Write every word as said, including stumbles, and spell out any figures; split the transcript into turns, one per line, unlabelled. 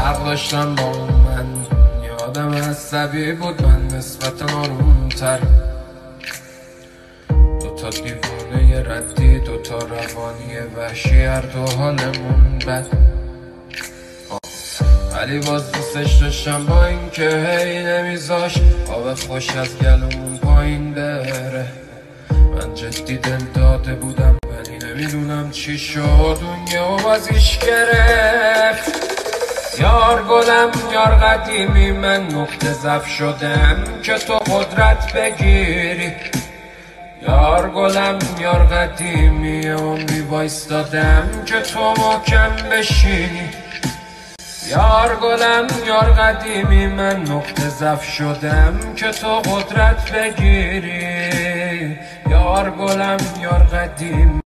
فرق داشتم با اون من، یادم عصبی بود من نسبت آرومتر. دوتا دیوونه ردی، دوتا روانی وحشی، هر دو حالمون بد. ولی باز دوستش داشتم با این که هی نمیذاش آب خوش از گلومون پایین بره. من جدی دل داده بودم ولی نمیدونم چی شد، دنیا بازیش گرفت. یار گلم یار قدیمی، من نقطه ضعف شدم که تو قدرت بگیری. یار گلم یار قدیمی، عمری وایستادم که تو محکم بشینی. یار گلم یار قدیمی، من نقطه ضعف شدم که تو قدرت بگیری. یار گلم یار قدیمی.